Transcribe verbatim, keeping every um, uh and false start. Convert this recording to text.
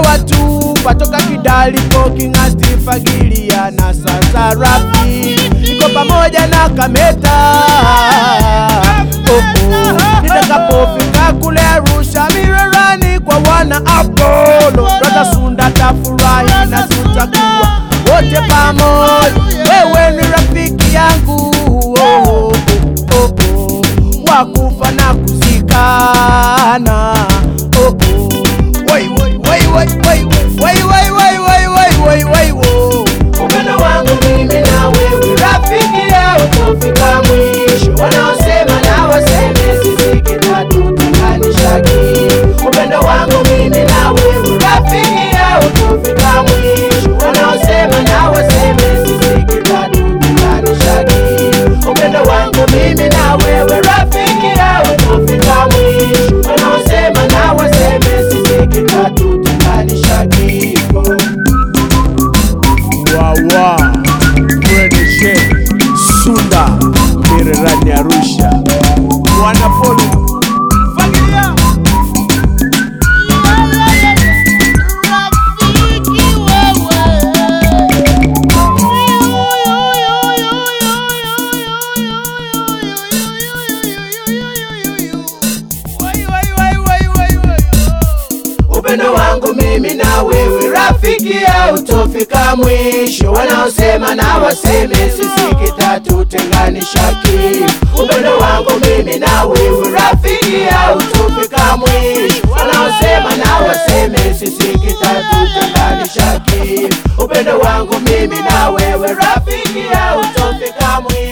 watu patoka Kidali Poki ngasti fagilia na sasa rapi niko pamoja na Kameta. Oh oh, nitakapofika kule Arusha Mirerani kwa wana Apollo, brother Sunda tafurahi na tutakuwa wote pamoja. Wewe ni rafiki yangu, oh oh oh, oh. Wakufa na kuzikana. Oh oh, wai wai wai wai wai wai wai wai wai wai wai wai wo. Upendo wangu mimi na wewe rafiki yao kufika mwisho. Wanaosema na waseme sisi kitatu tunganishaki. Upendo wangu mimi na wewe rafiki yao kufika mwisho. Wanaosema na waseme sisi kitatu tunganishaki. Upendo wangu mimi na wewe rafiki yao kufika mwisho. Wanaosema na waseme sisi kitatu tunganishaki. Wawa Mwene Sheikh Sunda Mirerani Arusha Wana Polo Fagilia. Upendo wangu mimi na wewe rafiki ya utofika mwisho. Wanaosema na waseme sisi kitatu tenganishaki. Upendo wangu mimi na wewe rafiki ya utofika mwisho. Wanaosema na waseme sisi kitatu tenganishaki. Upendo wangu mimi na wewe rafiki ya utofika mwisho.